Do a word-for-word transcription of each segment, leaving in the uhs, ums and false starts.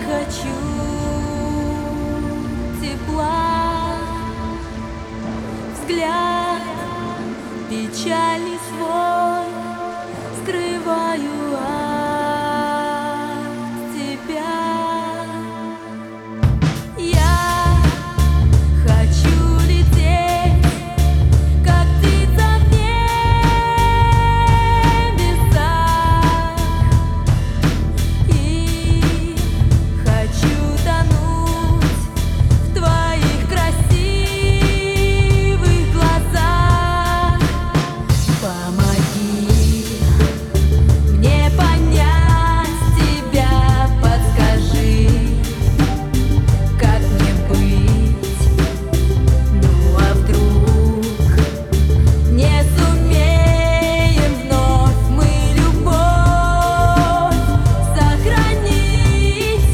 хочу тепла, взгляд печали свой скрываю от тебя. Я хочу лететь, как птица в небесах, и хочу тонуть в твоих красивых глазах. Помоги мне понять тебя, подскажи, как мне быть. Ну а вдруг не сумеем вновь мы любовь сохранить?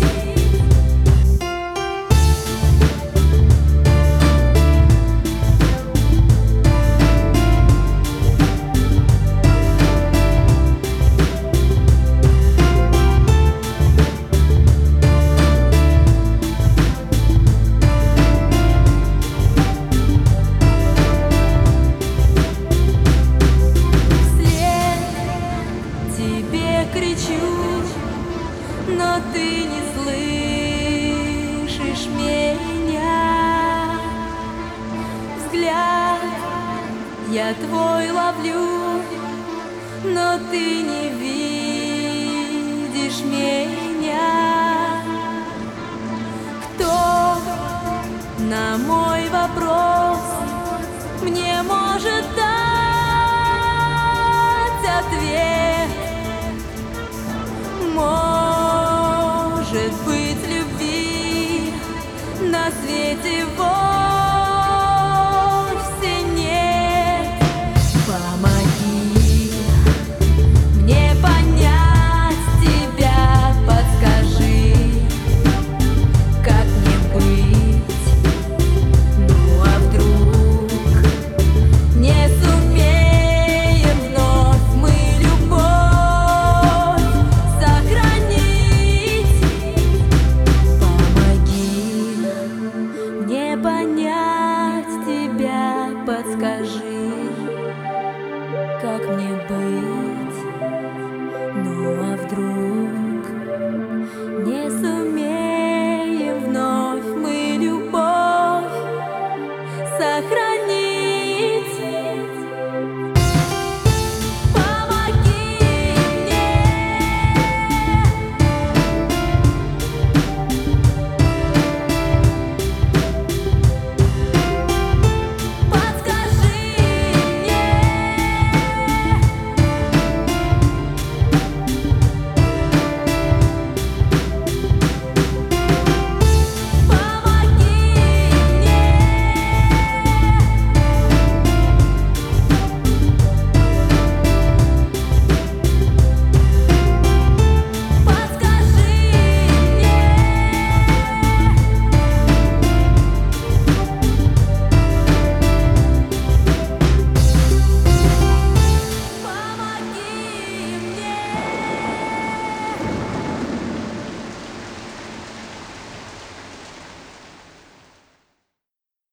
Вслед тебе кричу, но ты не слышишь меня. Взгляд я твой ловлю, но ты не видишь меня. Кто на мой вопрос мне может дать ответ? Может быть, любви на свете вот